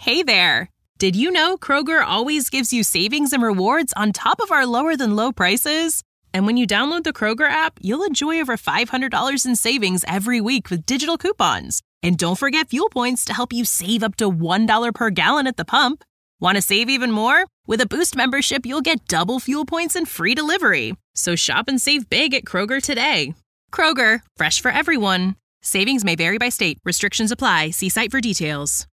Hey there! Did you know Kroger always gives you savings and rewards on top of our lower-than-low prices? And when you download the Kroger app, you'll enjoy over $500 in savings every week with digital coupons. And don't forget fuel points to help you save up to $1 per gallon at the pump. Want to save even more? With a Boost membership, you'll get double fuel points and free delivery. So shop and save big at Kroger today. Kroger, fresh for everyone. Savings may vary by state. Restrictions apply. See site for details.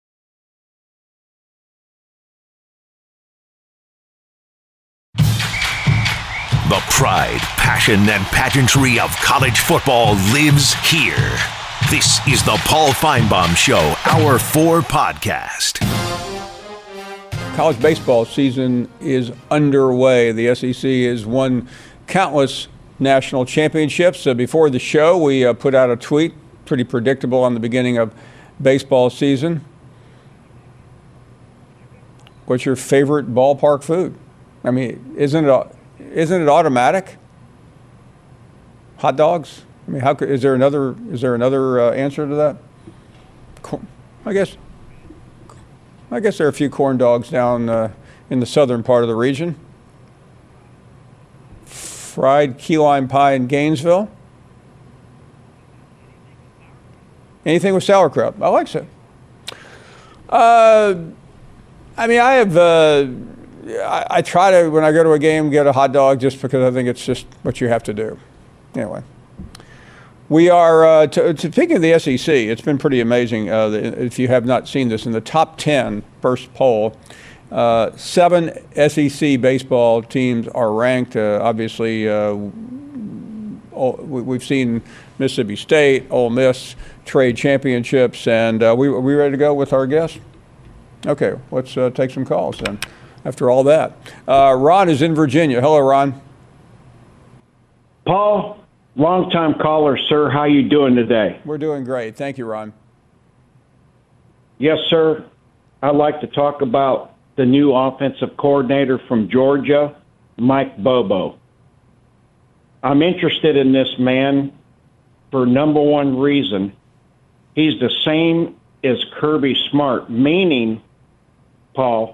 The pride, passion, and pageantry of college football lives here. This is the Paul Finebaum Show, Hour 4 podcast. College baseball season is underway. The SEC has won countless national championships. Before the show, we put out a tweet, pretty predictable on the beginning of baseball season. What's your favorite ballpark food? I mean, isn't it automatic? Hot dogs? I mean, is there another answer to that? I guess there are a few corn dogs down in the southern part of the region. Fried key lime pie in Gainesville. Anything with sauerkraut? I like so. I mean, I try to, when I go to a game, get a hot dog just because I think it's just what you have to do. Anyway, we are, speaking of the SEC, it's been pretty amazing. If you have not seen this, in the top 10 first poll, 7 SEC baseball teams are ranked. Obviously, we've seen Mississippi State, Ole Miss trade championships, and we ready to go with our guest? Okay, let's take some calls then. After all that, Ron is in Virginia. Hello, Ron. Paul, long-time caller, sir. How you doing today? We're doing great. Thank you, Ron. Yes, sir. I'd like to talk about the new offensive coordinator from Georgia, Mike Bobo. I'm interested in this man for number one reason. He's the same as Kirby Smart, meaning, Paul,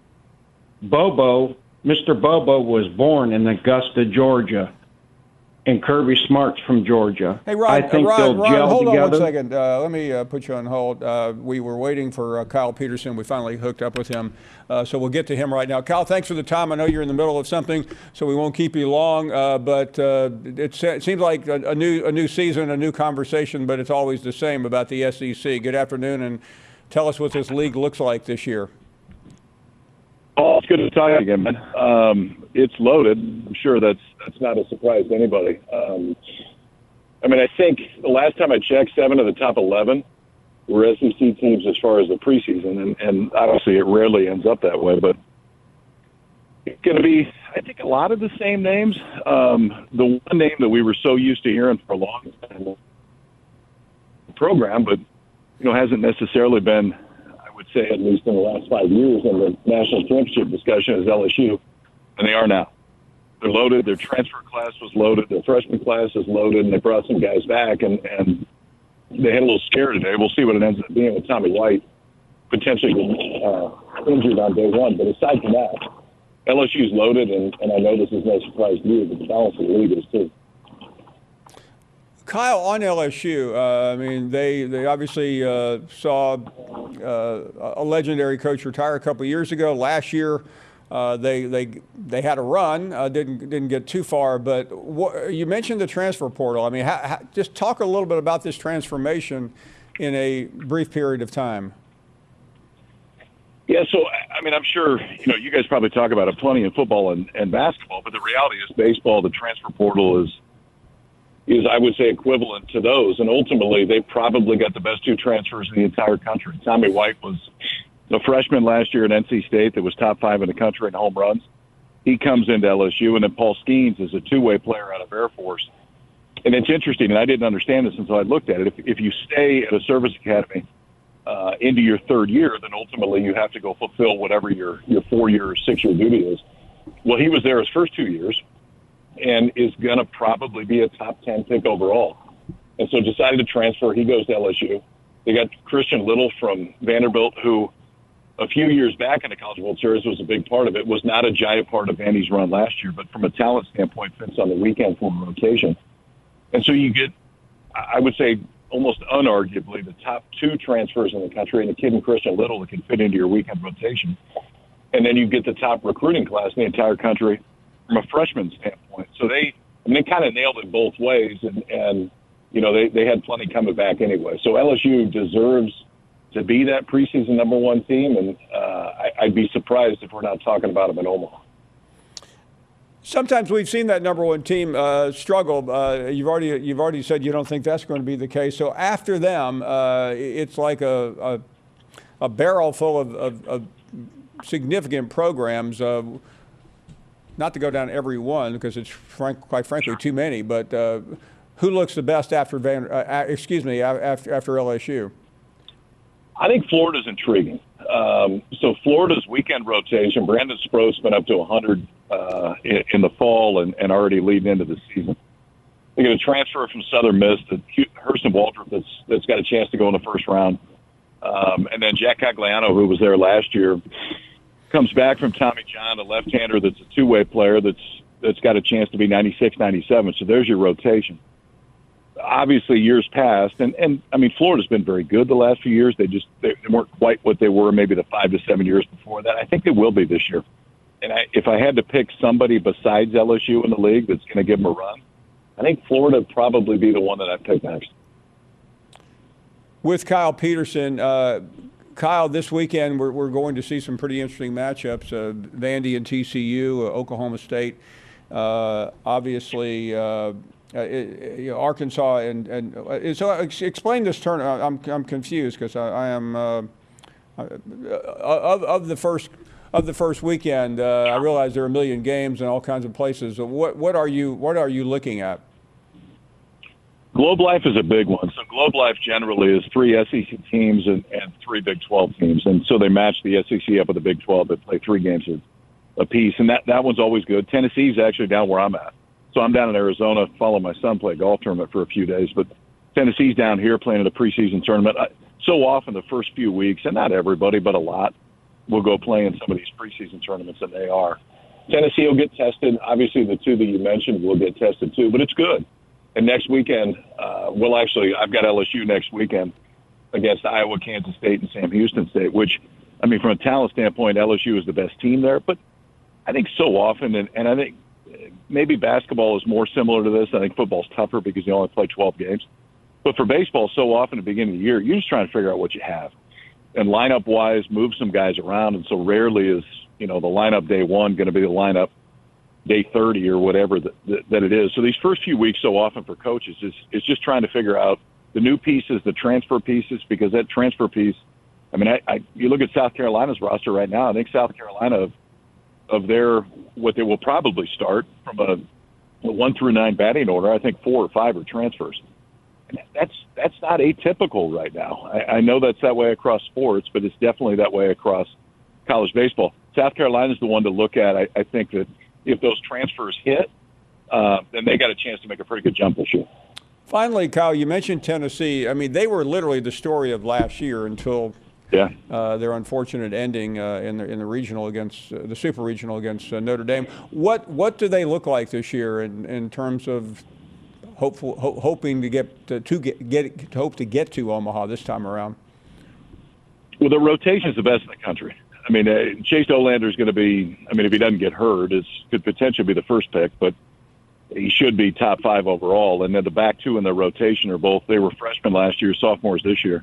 Mr. Bobo was born in Augusta, Georgia, and Kirby Smart's from Georgia. Hey, Ron, I think they'll gel hold together. on 1 second. Let me put you on hold. We were waiting for Kyle Peterson. We finally hooked up with him, so we'll get to him right now. Kyle, thanks for the time. I know you're in the middle of something, so we won't keep you long. But it seems like a new season, a new conversation, but it's always the same about the SEC. Good afternoon, and tell us what this league looks like this year. Oh, it's good to talk again, man. It's loaded. I'm sure that's not a surprise to anybody. I mean, I think the last time I checked, 7 of the top 11 were SEC teams as far as the preseason, and obviously it rarely ends up that way. But it's going to be, I think, a lot of the same names. The one name that we were so used to hearing for a long time, program, but hasn't necessarily been, I would say, at least in the last 5 years in the national championship discussion, is LSU, and they are now. They're loaded. Their transfer class was loaded. Their freshman class is loaded, and they brought some guys back, and they had a little scare today. We'll see what it ends up being with Tommy White potentially injured on day one. But aside from that, LSU's loaded, and I know this is no surprise to you, but the balance of the league is too. Kyle, on LSU, I mean, they obviously saw a legendary coach retire a couple of years ago. Last year, they had a run, didn't get too far. But you mentioned the transfer portal. I mean, just talk a little bit about this transformation in a brief period of time. Yeah, so, I mean, I'm sure, you guys probably talk about it plenty in football and basketball, but the reality is baseball, the transfer portal is, I would say, equivalent to those. And ultimately, they probably got the best 2 transfers in the entire country. Tommy White was a freshman last year at NC State that was top 5 in the country in home runs. He comes into LSU. And then Paul Skeens is a 2-way player out of Air Force. And it's interesting, and I didn't understand this until I looked at it. If you stay at a service academy into your 3rd year, then ultimately you have to go fulfill whatever your 4-year or 6-year duty is. Well, he was there his first 2 years and is going to probably be a top 10 pick overall. And so decided to transfer. He goes to LSU. They got Christian Little from Vanderbilt, who a few years back in the College World Series was a big part of it. Was not a giant part of Vandy's run last year, but from a talent standpoint, fits on the weekend for rotation. And so you get, I would say, almost unarguably the top 2 transfers in the country, and a kid in Christian Little that can fit into your weekend rotation. And then you get the top recruiting class in the entire country from a freshman standpoint. So they kind of nailed it both ways, and you know, they had plenty coming back anyway. So LSU deserves to be that preseason number 1 team, and I'd be surprised if we're not talking about them in Omaha. Sometimes we've seen that number 1 team struggle. You've already said you don't think that's going to be the case. So after them, it's like a barrel full of significant programs. Not to go down every one because it's quite frankly too many. But who looks the best after after LSU? I think Florida's intriguing. So Florida's weekend rotation, Brandon Sproat's been up to 100 in the fall and already leading into the season. They get a transfer from Southern Miss to Hurston Waldrop that's got a chance to go in the first round. And then Jack Cagliano, who was there last year, comes back from Tommy John, a left-hander that's a two-way player that's got a chance to be 96, 97. So there's your rotation. Obviously, years past, and I mean, Florida's been very good the last few years. They weren't quite what they were maybe the 5 to 7 years before that. I think they will be this year. And if I had to pick somebody besides LSU in the league that's going to give them a run, I think Florida would probably be the one that I'd pick next. With Kyle Peterson, Kyle, this weekend we're going to see some pretty interesting matchups. Vandy and TCU, Oklahoma State, obviously. Arkansas and so explain this tournament. I'm confused because I am of the first weekend. I realize there are a million games in all kinds of places. What are you looking at? Globe Life is a big one. So Globe Life generally is 3 SEC teams and 3 Big 12 teams, and so they match the SEC up with the Big 12. They play 3 games apiece, and that one's always good. Tennessee's actually down where I'm at. So I'm down in Arizona, following my son play a golf tournament for a few days. But Tennessee's down here playing in a preseason tournament. So often the first few weeks, and not everybody, but a lot, will go play in some of these preseason tournaments, and they are. Tennessee will get tested. Obviously, the 2 that you mentioned will get tested too, but it's good. And next weekend, I've got LSU next weekend against Iowa, Kansas State, and Sam Houston State, which, I mean, from a talent standpoint, LSU is the best team there. But I think so often, and I think maybe basketball is more similar to this. I think football's tougher because you only play 12 games. But for baseball, so often at the beginning of the year, you're just trying to figure out what you have. And lineup-wise, move some guys around. And so rarely is, the lineup day 1 going to be the lineup day 30 or whatever that it is. So these first few weeks so often for coaches is just trying to figure out the new pieces, the transfer pieces, because that transfer piece, I mean, you look at South Carolina's roster right now, I think South Carolina of their what they will probably start from a 1 through 9 batting order, I think 4 or 5 are transfers. And that's not atypical right now. I know that's that way across sports, but it's definitely that way across college baseball. South Carolina's the one to look at. I think that if those transfers hit, then they got a chance to make a pretty good jump this year. Finally, Kyle, you mentioned Tennessee. I mean, they were literally the story of last year until their unfortunate ending in the regional against the super regional against Notre Dame. What do they look like this year in terms of hoping to get to Omaha this time around? Well, the rotation is the best in the country. I mean, Chase Olander is going to be. I mean, if he doesn't get hurt, could potentially be the first pick, but he should be top 5 overall. And then the back 2 in the rotation are both. They were freshmen last year, sophomores this year.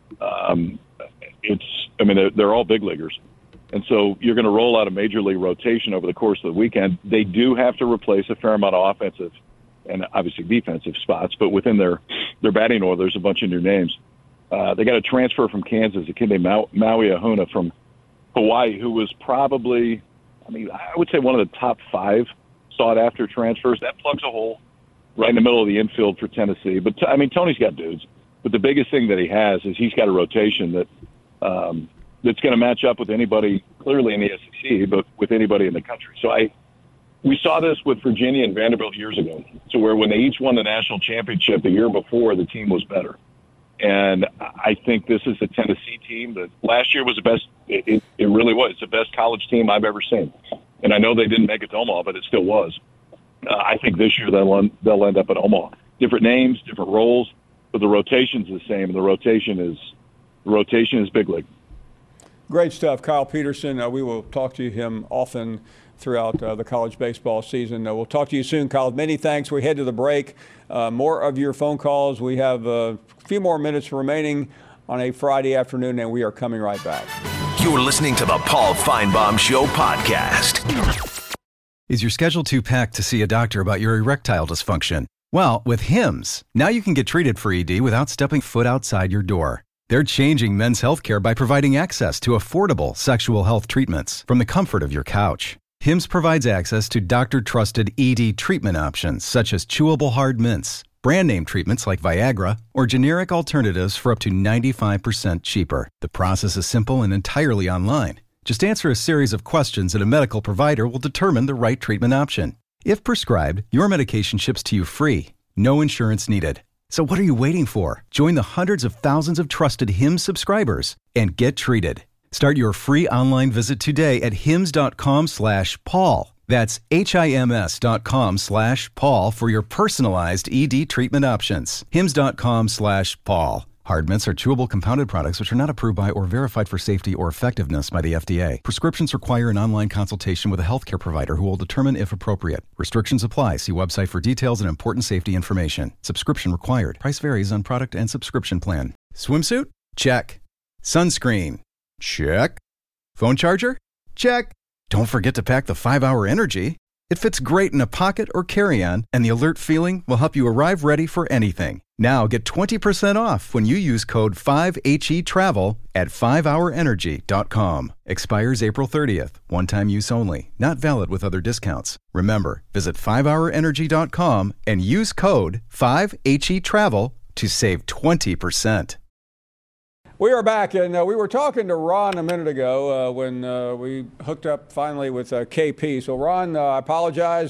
They're all big leaguers. And so you're going to roll out a major league rotation over the course of the weekend. They do have to replace a fair amount of offensive and obviously defensive spots, but within their batting order, there's a bunch of new names. They got a transfer from Kansas, a kid named Maui Ahuna from Hawaii, who was probably, I would say one of the top 5 sought-after transfers. That plugs a hole right in the middle of the infield for Tennessee. But, Tony's got dudes. But the biggest thing that he has is he's got a rotation that's going to match up with anybody, clearly in the SEC, but with anybody in the country. So we saw this with Virginia and Vanderbilt years ago, to where when they each won the national championship the year before, the team was better. And I think this is a Tennessee team that last year was the best. It really was the best college team I've ever seen. And I know they didn't make it to Omaha, but it still was. I think this year they'll end up at Omaha. Different names, different roles, but the rotation's the same. And the rotation is big league. Great stuff, Kyle Peterson. We will talk to him often throughout the college baseball season. We'll talk to you soon, Kyle. Many thanks. We head to the break. More of your phone calls. We have a few more minutes remaining on a Friday afternoon, and we are coming right back. You're listening to the Paul Feinbaum Show podcast. Is your schedule too packed to see a doctor about your erectile dysfunction? Well, with Hims, now you can get treated for ED without stepping foot outside your door. They're changing men's healthcare by providing access to affordable sexual health treatments from the comfort of your couch. Hims provides access to doctor-trusted ED treatment options such as chewable hard mints, brand name treatments like Viagra, or generic alternatives for up to 95% cheaper. The process is simple and entirely online. Just answer a series of questions and a medical provider will determine the right treatment option. If prescribed, your medication ships to you free. No insurance needed. So what are you waiting for? Join the hundreds of thousands of trusted Hims subscribers and get treated. Start your free online visit today at hims.com/Paul. That's HIMS.com/Paul for your personalized ED treatment options. hims.com/Paul. Hard mints are chewable compounded products which are not approved by or verified for safety or effectiveness by the FDA. Prescriptions require an online consultation with a healthcare provider who will determine if appropriate. Restrictions apply. See website for details and important safety information. Subscription required. Price varies on product and subscription plan. Swimsuit? Check. Sunscreen? Check. Phone charger? Check. Don't forget to pack the 5-Hour Energy. It fits great in a pocket or carry-on, and the alert feeling will help you arrive ready for anything. Now get 20% off when you use code 5HETRAVEL at 5hourenergy.com. Expires April 30th. One-time use only. Not valid with other discounts. Remember, visit 5hourenergy.com and use code 5HETRAVEL to save 20%. We are back, and we were talking to Ron a minute ago when we hooked up finally with KP. So, Ron, I apologize.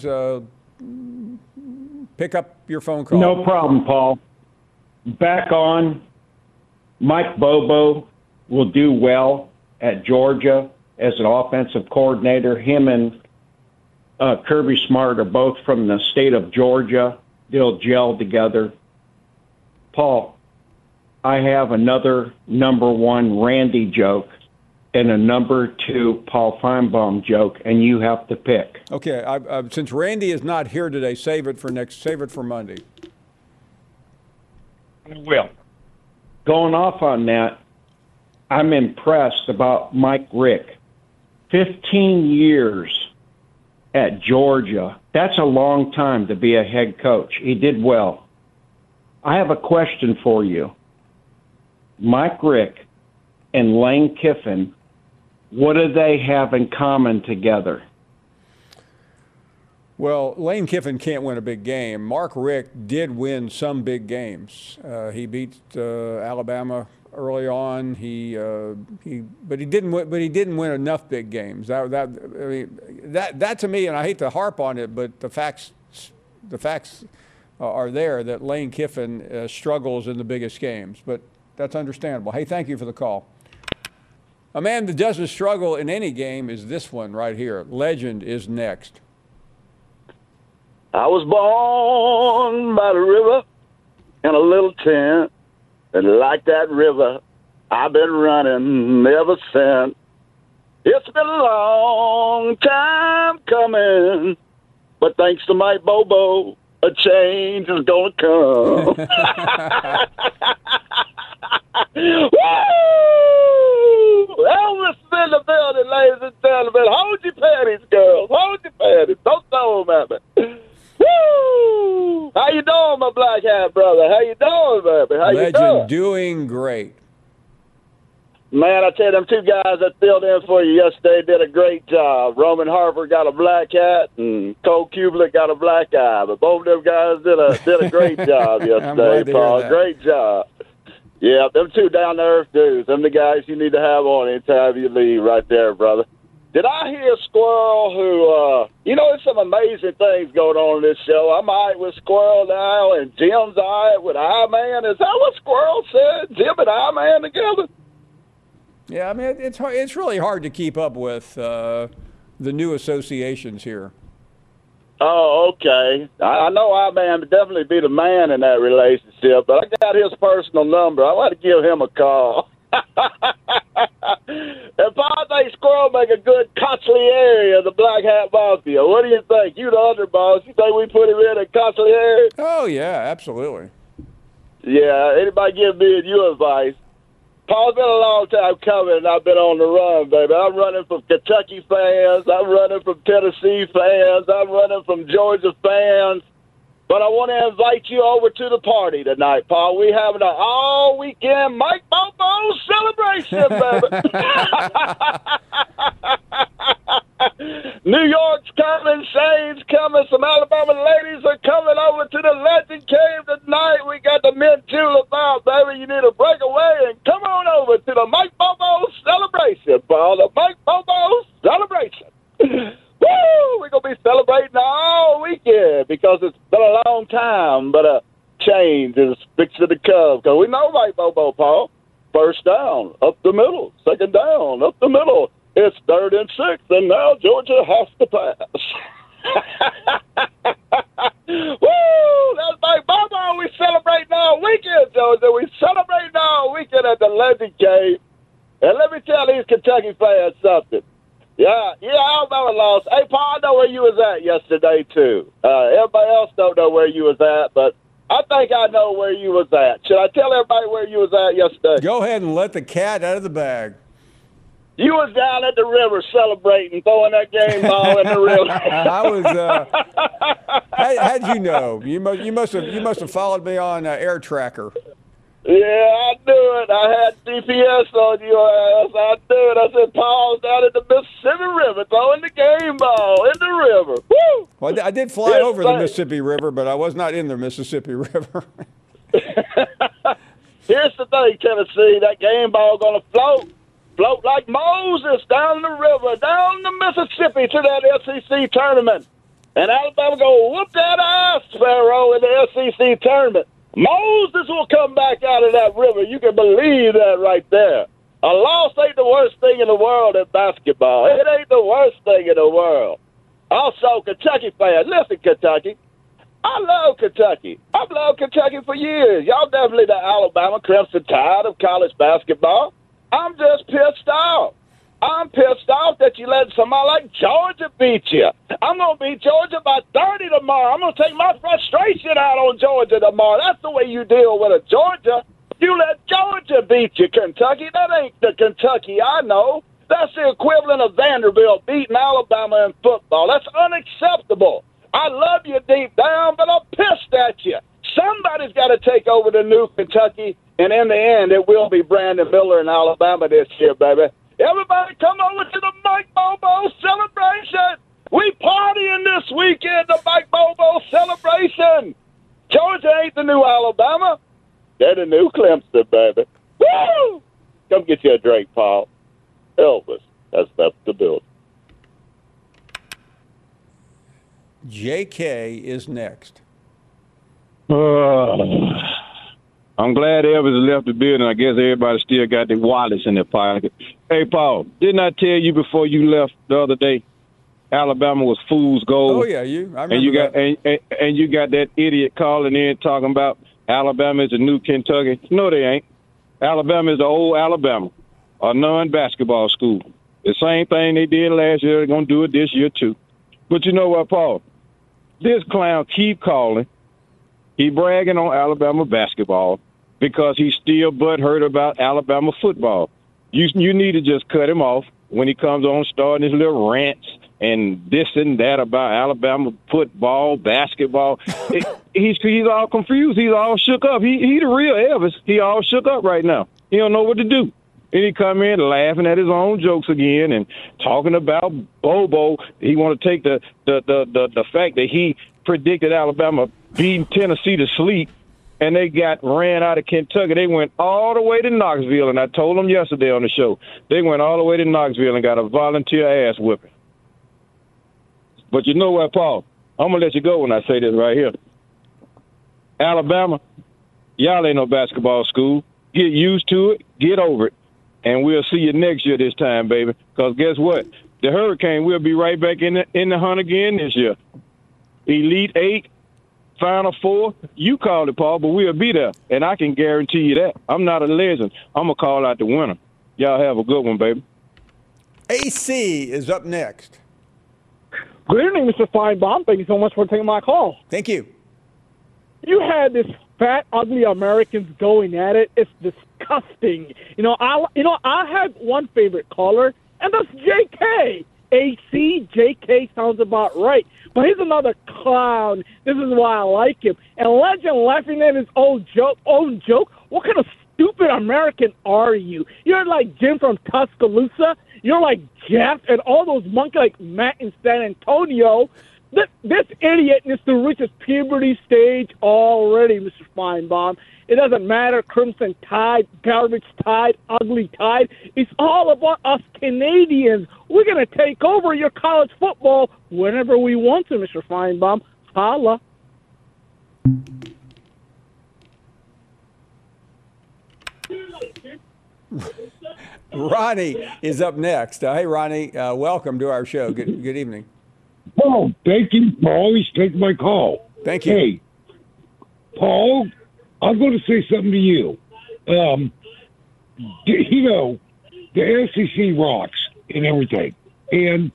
Pick up your phone call. No problem, Paul. Back on. Mike Bobo will do well at Georgia as an offensive coordinator. Him and Kirby Smart are both from the state of Georgia. They'll gel together. Paul, I have another number one Randy joke and a number two Paul Feinbaum joke, and you have to pick. Okay, since Randy is not here today, save it for Monday. I will. Going off on that, I'm impressed about Mike Rick. 15 years at Georgia. That's a long time to be a head coach. He did well. I have a question for you. Mike Rick and Lane Kiffin, what do they have in common together? Well, Lane Kiffin can't win a big game. Mark Rick did win some big games. He beat Alabama early on. But he didn't win enough big games. That to me, and I hate to harp on it, but the facts are there that Lane Kiffin struggles in the biggest games. But that's understandable. Hey, thank you for the call. A man that doesn't struggle in any game is this one right here. Legend is next. I was born by the river in a little tent, and like that river, I've been running ever since. It's been a long time coming, but thanks to Mike Bobo, a change is gonna come. Woo! Elvis is in the building, ladies and gentlemen. Hold your panties, girls. Hold your panties. Don't throw them at me. Woo! How you doing, my black hat brother? How you doing, baby? How you Legend doing great. Man, I tell you, them two guys that filled in for you yesterday did a great job. Roman Harper got a black hat, and Cole Kublik got a black eye. But both of them guys did a great job yesterday, Paul. Great job. Yeah, them two down to earth dudes. Them the guys you need to have on anytime you leave right there, brother. Did I hear Squirrel who, there's some amazing things going on in this show. I'm all right with Squirrel now, and Jim's all right with I-Man. Is that what Squirrel said? Jim and I-Man together? Yeah, I mean, it's really hard to keep up with the new associations here. Oh, okay. I know I-Man would definitely be the man in that relationship, but I got his personal number. I want to give him a call. If I think Squirrel make a good consigliere of the Black Hat Mafia, what do you think? You the underboss. You think we put him in a consigliere? Oh, yeah, absolutely. Yeah, anybody give me and you advice? Paul, it's been a long time coming, and I've been on the run, baby. I'm running from Kentucky fans. I'm running from Tennessee fans. I'm running from Georgia fans. But I want to invite you over to the party tonight, Paul. We having an all-weekend Mike Bobo celebration, baby. New York's coming, Shane's coming, some Alabama ladies are coming over to the Legend Cave tonight. We got the mint julep out, baby. You need to break away and come on over to the Mike Bobo celebration, Paul. The Mike Bobo celebration. Woo! We're going to be celebrating all weekend because it's been a long time, but a change is fixing to come. Because we know Mike Bobo, Paul. First down, up the middle. Second down, up the middle. It's 3rd and 6, and now Georgia has to pass. Woo! That's Mike Bobo. We celebrating all weekend, Georgia. We celebrating all weekend at the Legend Cave. And let me tell these Kentucky fans something. Yeah, Alabama lost. Hey, Paul, I know where you was at yesterday, too. Everybody else don't know where you was at, but I think I know where you was at. Should I tell everybody where you was at yesterday? Go ahead and let the cat out of the bag. You was down at the river celebrating, throwing that game ball in the river. I was. How'd you know? You must have followed me on Air Tracker. Yeah, I knew it. I had GPS on your ass. I knew it. I said, Paul's down at the Mississippi River throwing the game ball in the river. Woo! Well, I did fly over the Mississippi River, but I was not in the Mississippi River. Here's the thing, Tennessee. That game ball going to float like Moses down the river, down the Mississippi to that SEC tournament. And Alabama going to whoop that ass, Pharaoh, in the SEC tournament. Moses will come back out of that river. You can believe that right there. A loss ain't the worst thing in the world in basketball. It ain't the worst thing in the world. Also, Kentucky fans, listen, Kentucky. I love Kentucky. I've loved Kentucky for years. Y'all definitely the Alabama Crimson Tide of college basketball. I'm just pissed off. I'm pissed off that you let somebody like Georgia beat you. I'm going to beat Georgia by 30 tomorrow. I'm going to take my frustration out on Georgia tomorrow. That's the way you deal with a Georgia. You let Georgia beat you, Kentucky. That ain't the Kentucky I know. That's the equivalent of Vanderbilt beating Alabama in football. That's unacceptable. I love you deep down, but I'm pissed at you. Somebody's got to take over the new Kentucky, and in the end, it will be Brandon Miller in Alabama this year, baby. Everybody come over to the Mike Bobo celebration. We partying this weekend, the Mike Bobo celebration. Georgia ain't the new Alabama. They're the new Clemson, baby. Woo! Come get you a drink, Paul. Elvis has left the building. JK is next. I'm glad Elvis left the building. I guess everybody still got their wallets in their pocket. Hey, Paul, didn't I tell you before you left the other day, Alabama was fool's gold? Oh yeah, I remember that. And you got that idiot calling in talking about Alabama is the new Kentucky. No, they ain't. Alabama is the old Alabama, a non-basketball school. The same thing they did last year, they're gonna do it this year too. But you know what, Paul? This clown keep calling. He bragging on Alabama basketball because he's still butthurt about Alabama football. You need to just cut him off when he comes on starting his little rants and this and that about Alabama football, basketball. He's all confused. He's all shook up. He the real Elvis. He all shook up right now. He don't know what to do. And he come in laughing at his own jokes again and talking about Bobo. He want to take the fact that he predicted Alabama beating Tennessee to sleep and they got ran out of Kentucky. They went all the way to Knoxville, and I told them yesterday on the show, they went all the way to Knoxville and got a volunteer ass whipping. But you know what, Paul? I'm going to let you go when I say this right here. Alabama, y'all ain't no basketball school. Get used to it. Get over it. And we'll see you next year this time, baby. Because guess what? The Hurricane will be right back in the hunt again this year. Elite Eight, Final Four. You call it, Paul, but we'll be there. And I can guarantee you that. I'm not a legend. I'm going to call out the winner. Y'all have a good one, baby. AC is up next. Good evening, Mr. Feinbaum. Thank you so much for taking my call. Thank you. You had this fat, ugly Americans going at it. It's disgusting. I have one favorite caller, and that's JK. AC, JK sounds about right. But he's another clown. This is why I like him. And Legend laughing at his own joke. What kind of stupid American are you? You're like Jim from Tuscaloosa. You're like Jeff and all those monkeys like Matt in San Antonio. This idiot needs to reach his puberty stage already, Mr. Feinbaum. It doesn't matter, Crimson Tide, Garbage Tide, Ugly Tide. It's all about us Canadians. We're going to take over your college football whenever we want to, Mr. Feinbaum. Holla. Ronnie is up next. Hey, Ronnie, welcome to our show. Good evening. Oh, thank you for always taking my call. Thank you. Hey, Paul, I'm going to say something to you. The SEC rocks and everything. And,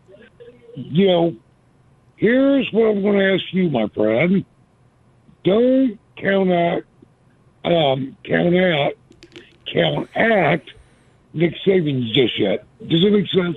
here's what I'm going to ask you, my friend. Don't count out Nick Saban just yet. Does it make sense?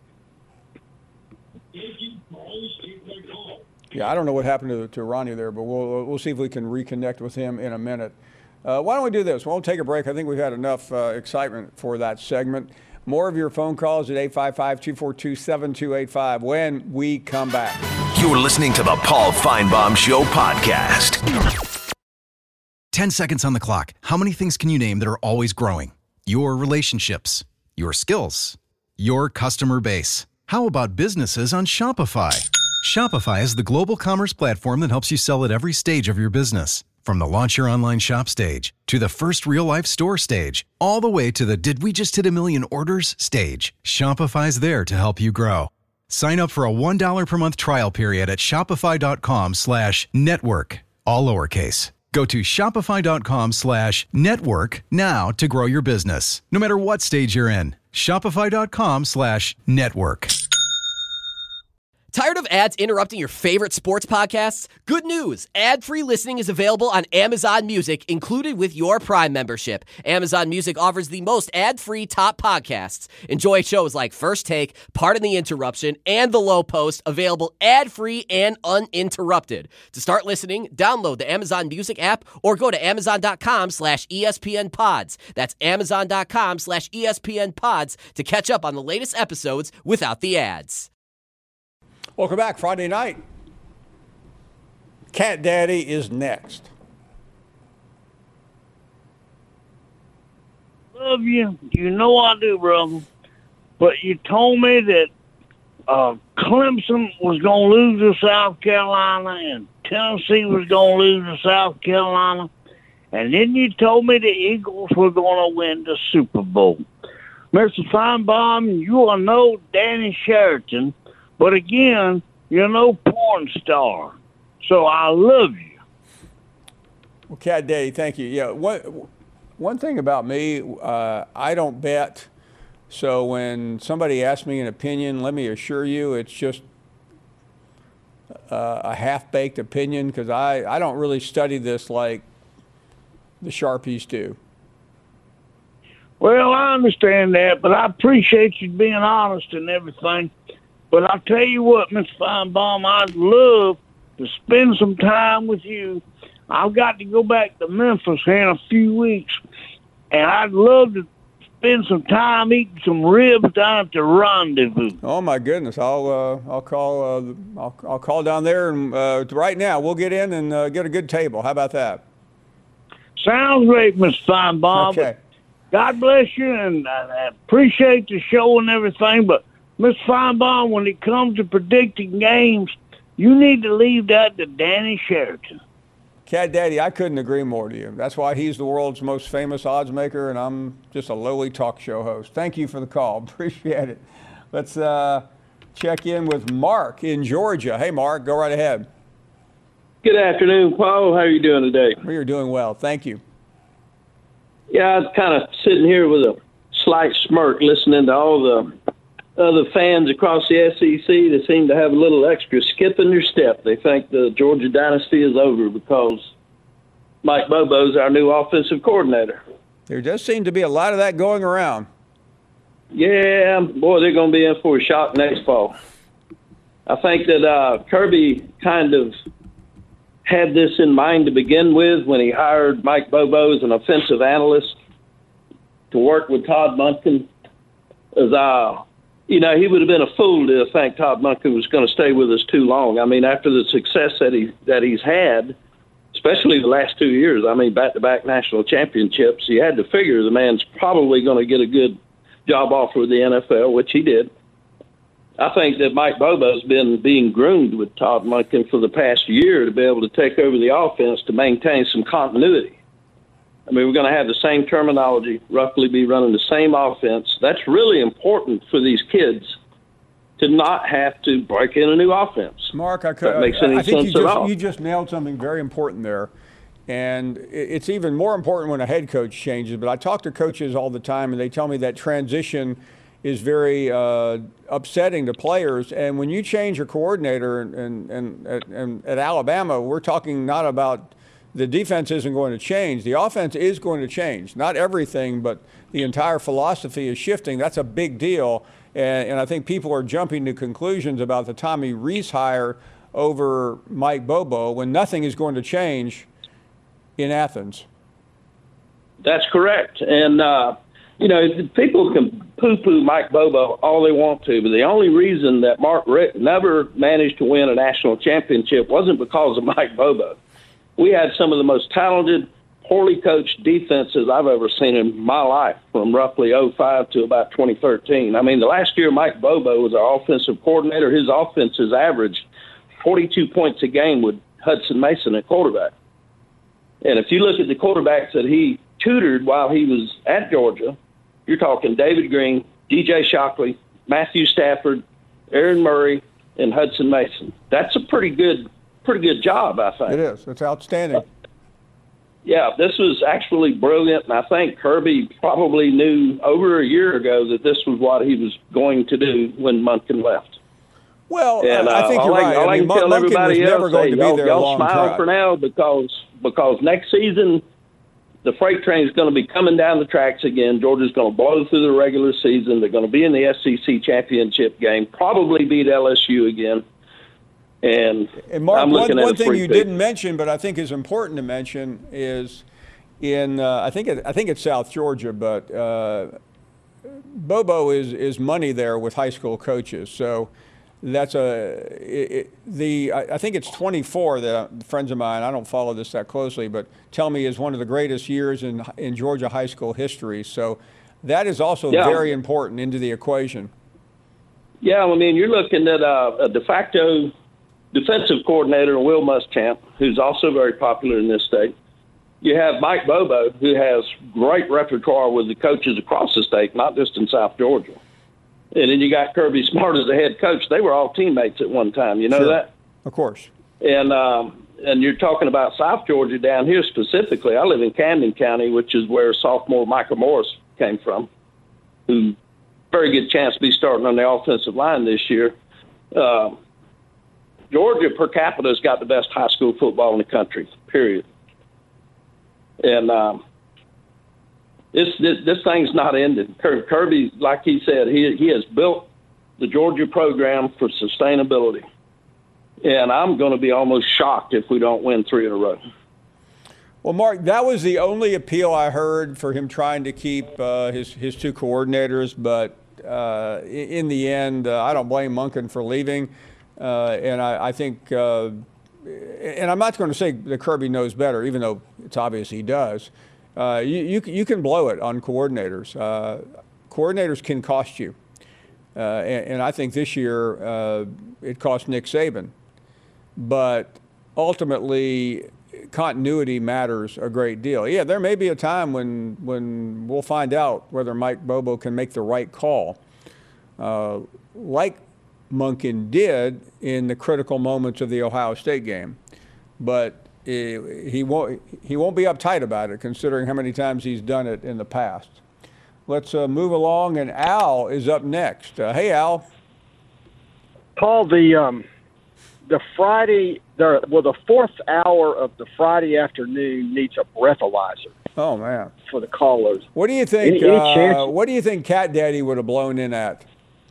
Yeah, I don't know what happened to Ronnie there, but we'll see if we can reconnect with him in a minute. Why don't we do this? We'll take a break. I think we've had enough excitement for that segment. More of your phone calls at 855-242-7285 when we come back. You're listening to the Paul Feinbaum Show podcast. 10 seconds on the clock. How many things can you name that are always growing? Your relationships, your skills, your customer base. How about businesses on Shopify? Shopify is the global commerce platform that helps you sell at every stage of your business. From the launch your online shop stage, to the first real-life store stage, all the way to the did we just hit a million orders stage. Shopify's there to help you grow. Sign up for a $1 per month trial period at shopify.com/network, all lowercase. Go to shopify.com/network now to grow your business, no matter what stage you're in. Shopify.com/network. Tired of ads interrupting your favorite sports podcasts? Good news! Ad-free listening is available on Amazon Music, included with your Prime membership. Amazon Music offers the most ad-free top podcasts. Enjoy shows like First Take, Pardon the Interruption, and The Low Post, available ad-free and uninterrupted. To start listening, download the Amazon Music app or go to amazon.com/ESPN Pods. That's amazon.com/ESPN Pods to catch up on the latest episodes without the ads. Welcome back. Friday night. Cat Daddy is next. Love you. You know I do, brother. But you told me that Clemson was going to lose to South Carolina and Tennessee was going to lose to South Carolina. And then you told me the Eagles were going to win the Super Bowl. Mr. Feinbaum, you are no Danny Sheraton. But again, you're no porn star. So I love you. Well, Cat Daddy, thank you. Yeah, one thing about me, I don't bet. So when somebody asks me an opinion, let me assure you it's just a half-baked opinion because I don't really study this like the Sharpies do. Well, I understand that, but I appreciate you being honest and everything. But I'll tell you what, Mr. Feinbaum, I'd love to spend some time with you. I've got to go back to Memphis here in a few weeks, and I'd love to spend some time eating some ribs down at the Rendezvous. Oh my goodness! I'll call down there, and right now we'll get in and get a good table. How about that? Sounds great, Mr. Feinbaum. Okay. God bless you, and I appreciate the show and everything. But, Mr. Feinbaum, when it comes to predicting games, you need to leave that to Danny Sheraton. Cat Daddy, I couldn't agree more to you. That's why he's the world's most famous odds maker, and I'm just a lowly talk show host. Thank you for the call. Appreciate it. Let's check in with Mark in Georgia. Hey, Mark, go right ahead. Good afternoon, Paul. How are you doing today? We are doing well. Thank you. Yeah, I was kind of sitting here with a slight smirk listening to all the other fans across the SEC that seem to have a little extra skip in their step. They think the Georgia dynasty is over because Mike Bobo's our new offensive coordinator. There does seem to be a lot of that going around. Yeah, boy, they're going to be in for a shock next fall. I think that Kirby kind of had this in mind to begin with when he hired Mike Bobo as an offensive analyst to work with Todd Monken. He would have been a fool to think Todd Monken was going to stay with us too long. I mean, after the success that he's had, especially the last 2 years, back-to-back national championships, you had to figure the man's probably going to get a good job offer with the NFL, which he did. I think that Mike Bobo's been being groomed with Todd Monken for the past year to be able to take over the offense to maintain some continuity. I mean, we're going to have the same terminology, roughly be running the same offense. That's really important for these kids to not have to break in a new offense. Mark, I think you just nailed something very important there. And it's even more important when a head coach changes. But I talk to coaches all the time, and they tell me that transition is very upsetting to players. And when you change your coordinator and at Alabama, we're talking not about the defense isn't going to change. The offense is going to change. Not everything, but the entire philosophy is shifting. That's a big deal. And I think people are jumping to conclusions about the Tommy Rees hire over Mike Bobo when nothing is going to change in Athens. That's correct. And, people can poo-poo Mike Bobo all they want to, but the only reason that Mark Richt never managed to win a national championship wasn't because of Mike Bobo. We had some of the most talented, poorly coached defenses I've ever seen in my life from roughly 2005 to about 2013. I mean, the last year Mike Bobo was our offensive coordinator. His offenses averaged 42 points a game with Hudson Mason at quarterback. And if you look at the quarterbacks that he tutored while he was at Georgia, you're talking David Green, DJ Shockley, Matthew Stafford, Aaron Murray, and Hudson Mason. That's a pretty good job, I think. It is. It's outstanding. Yeah, this was actually brilliant, and I think Kirby probably knew over a year ago that this was what he was going to do when Monken left. Well, and, I think you're right. I can tell everybody else, never going to be there y'all smile for now because next season the freight train is going to be coming down the tracks again. Georgia's going to blow through the regular season. They're going to be in the SEC championship game, probably beat LSU again. And Mark, one thing you didn't mention, but I think is important to mention, is in I think it's South Georgia, but Bobo is money there with high school coaches. So that's I think it's 24 that friends of mine, I don't follow this that closely, but tell me is one of the greatest years in Georgia high school history. So that is also very important into the equation. Yeah, I mean, you're looking at a de facto defensive coordinator, Will Muschamp, who's also very popular in this state. You have Mike Bobo, who has great repertoire with the coaches across the state, not just in South Georgia. And then you got Kirby Smart as the head coach. They were all teammates at one time. You know that? Of course. And you're talking about South Georgia down here specifically. I live in Camden County, which is where sophomore Michael Morris came from, who very good chance to be starting on the offensive line this year. Georgia per capita has got the best high school football in the country, period. And this thing's not ended. Kirby, like he said, he has built the Georgia program for sustainability. And I'm going to be almost shocked if we don't win 3 in a row. Well, Mark, that was the only appeal I heard for him trying to keep his two coordinators. But in the end, I don't blame Monken for leaving. And I think and I'm not going to say that Kirby knows better, even though it's obvious he does. You can blow it on coordinators. Coordinators can cost you. And I think this year it cost Nick Saban. But ultimately, continuity matters a great deal. Yeah, there may be a time when we'll find out whether Mike Bobo can make the right call, like Monken did in the critical moments of the Ohio State game. But he won't be uptight about it, considering how many times he's done it in the past. Let's move along, and Al is up next. Hey, Al. Paul, the fourth hour of the Friday afternoon needs a breathalyzer. Oh man! For the callers. What do you think? Any chance? What do you think Cat Daddy would have blown in at?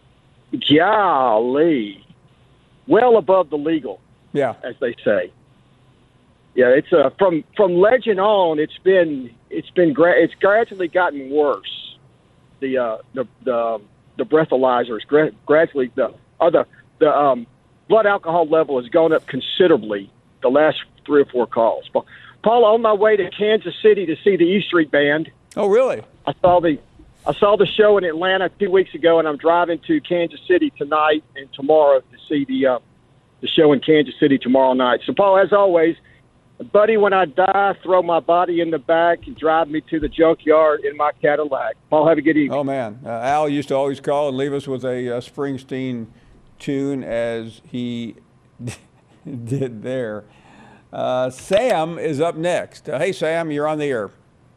Golly, well above the legal. Yeah, as they say. Yeah, it's from legend on. It's gradually gotten worse. The breathalyzers gradually the blood alcohol level has gone up considerably the last 3 or 4 calls. Paul, on my way to Kansas City to see the E Street Band. Oh, really? I saw the show in Atlanta 2 weeks ago, and I'm driving to Kansas City tonight and tomorrow to see the show in Kansas City tomorrow night. So, Paul, as always, buddy, when I die, throw my body in the back and drive me to the junkyard in my Cadillac. Paul, have a good evening. Oh, man. Al used to always call and leave us with a Springsteen tune, as he did there. Sam is up next. Hey, Sam, you're on the air.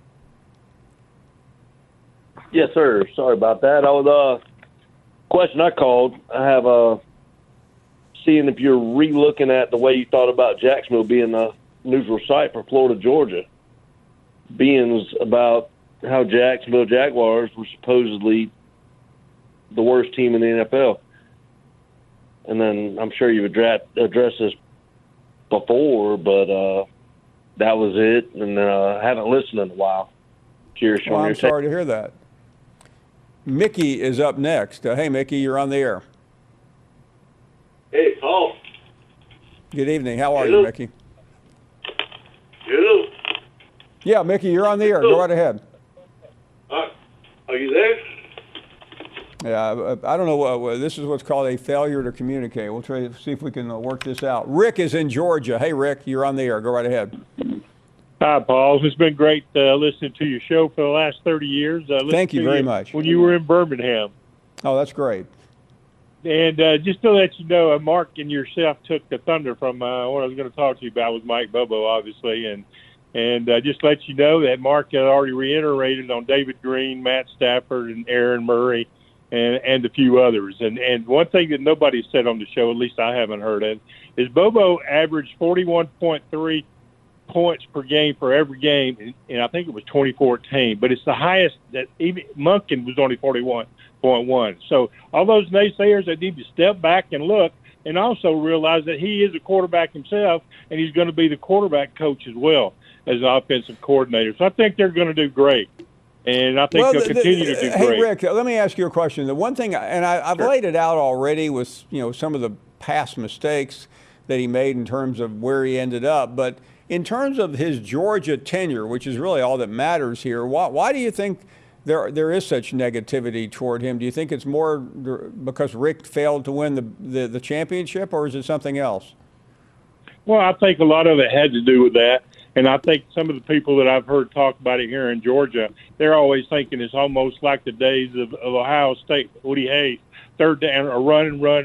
Yes, sir. Sorry about that. Question I called, I have seeing if you're re-looking at the way you thought about Jacksonville being a neutral site for Florida, Georgia, being about how Jacksonville Jaguars were supposedly the worst team in the NFL. And then I'm sure you've addressed this before, but that was it, and I haven't listened in a while. Curious on your I'm sorry to hear that. Mickey is up next. Hey, Mickey, you're on the air. Hey, Paul. Good evening. How are you, Mickey? Hello. Yeah, Mickey, you're on the air. Go right ahead. Are you there? Yeah, I don't know. This is what's called a failure to communicate. We'll try to see if we can work this out. Rick is in Georgia. Hey, Rick, you're on the air. Go right ahead. Hi, Paul. It's been great listening to your show for the last 30 years. Thank you very much. When you were in Birmingham. Oh, that's great. And just to let you know, Mark and yourself took the thunder from what I was going to talk to you about with Mike Bobo, obviously. And just let you know that Mark had already reiterated on David Green, Matt Stafford, and Aaron Murray, and a few others. And one thing that nobody said on the show, at least I haven't heard of, is Bobo averaged 41.3 points per game for every game, and I think it was 2014. But it's the highest that even Monken was only 41.1. So all those naysayers that need to step back and look, and also realize that he is a quarterback himself, and he's going to be the quarterback coach as well as an offensive coordinator. So I think they're going to do great. And I think they'll continue to do great. Hey, Rick, let me ask you a question. The one thing, and I've laid it out already with some of the past mistakes that he made in terms of where he ended up, but in terms of his Georgia tenure, which is really all that matters here, why do you think there is such negativity toward him? Do you think it's more because Rick failed to win the championship, or is it something else? Well, I think a lot of it had to do with that. And I think some of the people that I've heard talk about it here in Georgia, they're always thinking it's almost like the days of Ohio State, Woody Hayes, third down, or run.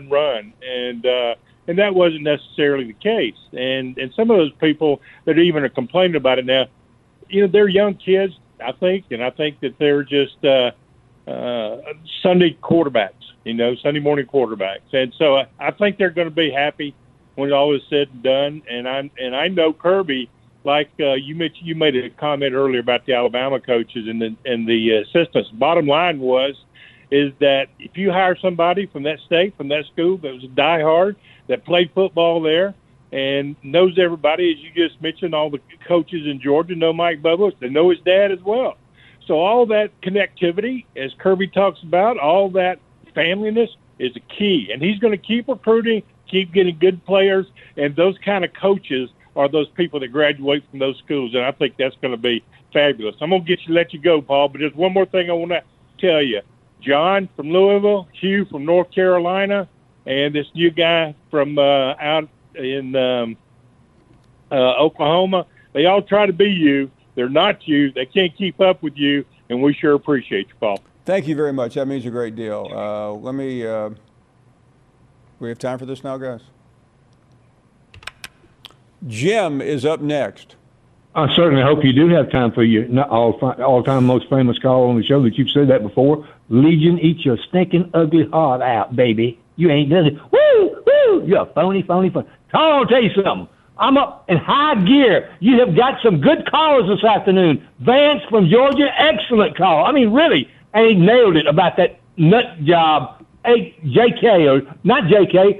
And that wasn't necessarily the case. And some of those people that even are complaining about it now, they're young kids, I think, and I think that they're just Sunday quarterbacks, Sunday morning quarterbacks. And so I think they're going to be happy when all is said and done. And I know Kirby. Like you made a comment earlier about the Alabama coaches and the assistants. Bottom line is that if you hire somebody from that state, from that school that was a diehard, that played football there and knows everybody, as you just mentioned, all the coaches in Georgia know Mike Bobo, they know his dad as well. So all that connectivity, as Kirby talks about, all that familyness is a key. And he's going to keep recruiting keep getting good players, and those kind of coaches are those people that graduate from those schools, and I think that's going to be fabulous. I'm going to let you go, Paul, but there's one more thing I want to tell you. John from Louisville, Hugh from North Carolina, and this new guy from out in Oklahoma, they all try to be you. They're not you. They can't keep up with you, and we sure appreciate you, Paul. Thank you very much. That means a great deal. We have time for this now, guys? Jim is up next. I certainly hope you do have time for your all-time most famous call on the show that you've said that before. Legion, eat your stinking ugly heart out, baby. You ain't done it. Woo, woo, you're a phony. Carl, I'll tell you something. I'm up in high gear. You have got some good callers this afternoon. Vance from Georgia, excellent call. I mean, really, and he nailed it about that nut job. JK, or not JK,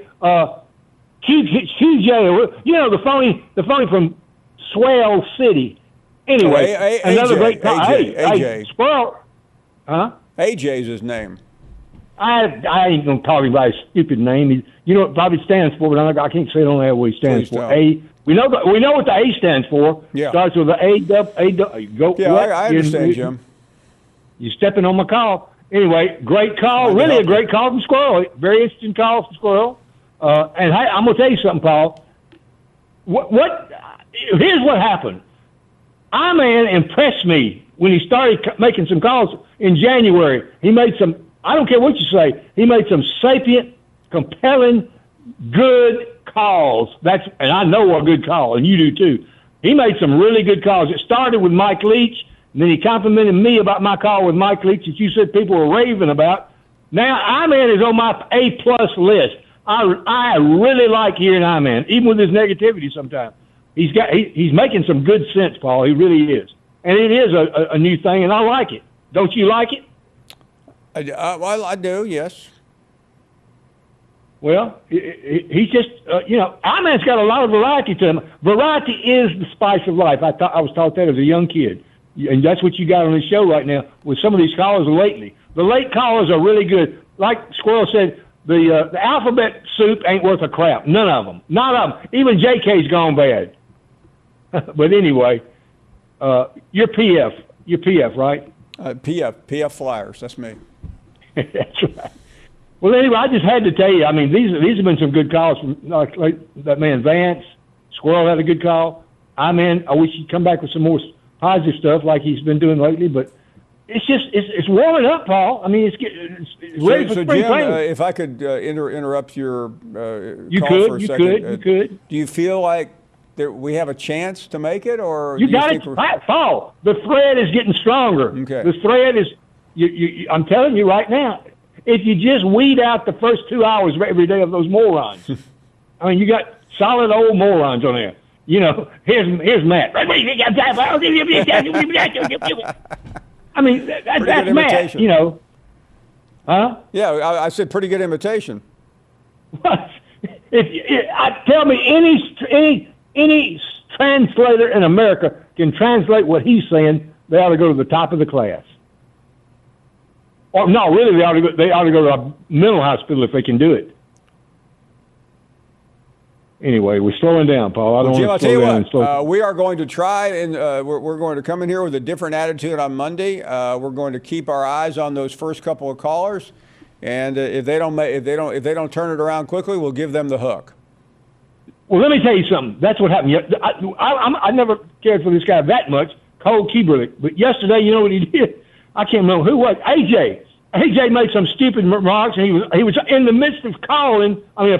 QJ, you know, the phony from Swell City. Anyway, another great call. AJ. Squirrel. Huh? AJ's his name. I ain't going to call him by his stupid name. You know what it probably stands for, but I can't say it on there what he stands for. We know what the A stands for. Yeah. Starts with the A. I understand, Jim. You're stepping on my call. Anyway, great call. Really a great call from Squirrel. Very interesting call from Squirrel. And hey, I'm going to tell you something, Paul. Here's what happened. I-Man impressed me when he started making some calls in January. He made some, I don't care what you say, he made some sapient, compelling, good calls. And I know a good call, and you do too. He made some really good calls. It started with Mike Leach, and then he complimented me about my call with Mike Leach that you said people were raving about. Now, I-Man is on my A-plus list. I really like hearing I-Man, even with his negativity sometimes. He's making some good sense, Paul. He really is. And it is a new thing, and I like it. Don't you like it? Well, I do, yes. Well, he's just, I-Man's got a lot of variety to him. Variety is the spice of life. I was taught that as a young kid. And that's what you got on the show right now with some of these callers lately. The late callers are really good. Like Squirrel said, the alphabet soup ain't worth a crap. None of them. Not of them. Even JK's gone bad. But anyway, you're PF. You're PF, right? PF Flyers. That's me. That's right. Well, anyway, I just had to tell you. I mean, these have been some good calls from like that man Vance. Squirrel had a good call. I wish he'd come back with some more positive stuff like he's been doing lately. But it's warming up, Paul. I mean, it's ready for spring Jim, training. if I could interrupt your you call could, for a you second. could, you could. Do you feel like we have a chance to make it, or you got it, Paul? The thread is getting stronger. Okay. The thread is. I'm telling you right now. If you just weed out the first 2 hours of every day of those morons, I mean, you got solid old morons on there. You know, here's Matt. I mean, that's Matt. You know, huh? Yeah, I said pretty good imitation. Tell me any translator in America can translate what he's saying, they ought to go to the top of the class. Or no, really, they ought to go to a mental hospital if they can do it. Anyway, we're slowing down, Paul. I don't Jim, want to I'll slow tell you down. what, we are going to try, and we're going to come in here with a different attitude on Monday. We're going to keep our eyes on those first couple of callers, and if they don't turn it around quickly, we'll give them the hook. Well, let me tell you something. That's what happened. I never cared for this guy that much, Cole Keeberlich. But yesterday, you know what he did? I can't remember who was. AJ made some stupid remarks, and he was in the midst of talking,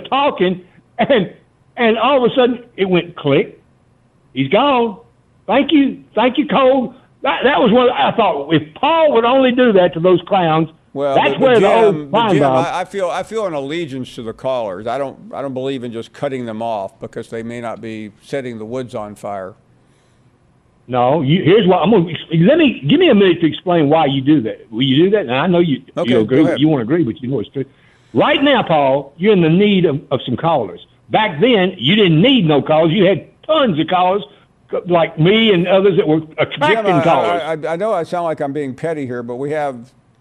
and all of a sudden it went click. He's gone. Thank you, Cole. That was what I thought. If Paul would only do that to those clowns, that's where the old fine bomb. I feel an allegiance to the callers. I don't believe in just cutting them off because they may not be setting the woods on fire. No, here's what I'm going to give me a minute to explain why you do that. Will you do that? And I know you agree. You won't agree, but you know it's true. Right now, Paul, you're in the need of some callers. Back then, you didn't need no callers. You had tons of callers, like me and others that were attracting callers. I know I sound like I'm being petty here, but we have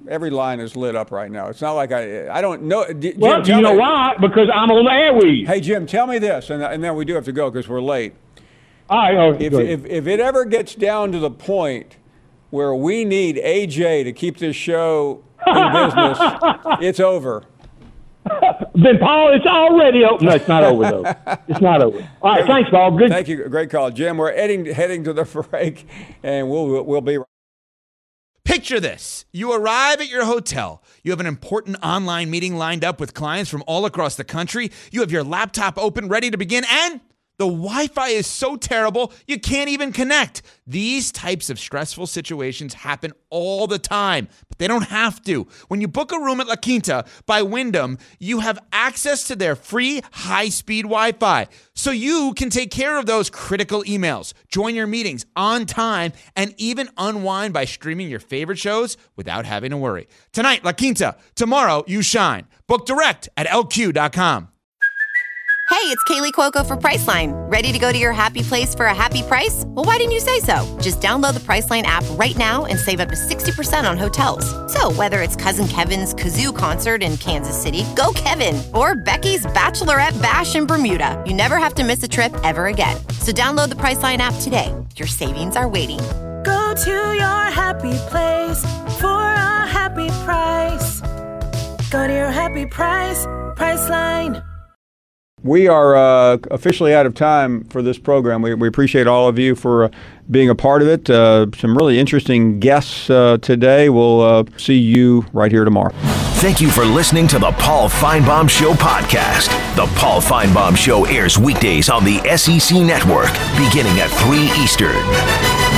Every line is lit up right now. It's not like I don't know. Jim, Well, you know why? Because I'm on the airwaves. Hey, Jim, tell me this, and then we do have to go because we're late. All right. If it ever gets down to the point where we need AJ to keep this show in business, it's over. Then, Paul, it's already over. No, it's not over, though. It's not over. All right, thanks, Paul. Good. Thank you. Great call. Jim, we're heading to the break, and we'll be right. Picture this. You arrive at your hotel. You have an important online meeting lined up with clients from all across the country. You have your laptop open, ready to begin, and the Wi-Fi is so terrible, you can't even connect. These types of stressful situations happen all the time, but they don't have to. When you book a room at La Quinta by Wyndham, you have access to their free high-speed Wi-Fi, so you can take care of those critical emails, join your meetings on time, and even unwind by streaming your favorite shows without having to worry. Tonight, La Quinta. Tomorrow, you shine. Book direct at LQ.com. Hey, it's Kaylee Cuoco for Priceline. Ready to go to your happy place for a happy price? Well, why didn't you say so? Just download the Priceline app right now and save up to 60% on hotels. So whether it's Cousin Kevin's Kazoo Concert in Kansas City, go Kevin, or Becky's Bachelorette Bash in Bermuda, you never have to miss a trip ever again. So download the Priceline app today. Your savings are waiting. Go to your happy place for a happy price. Go to your happy price, Priceline. We are officially out of time for this program. We appreciate all of you for being a part of it. Some really interesting guests today. We'll see you right here tomorrow. Thank you for listening to the Paul Finebaum Show podcast. The Paul Finebaum Show airs weekdays on the SEC Network beginning at 3 Eastern.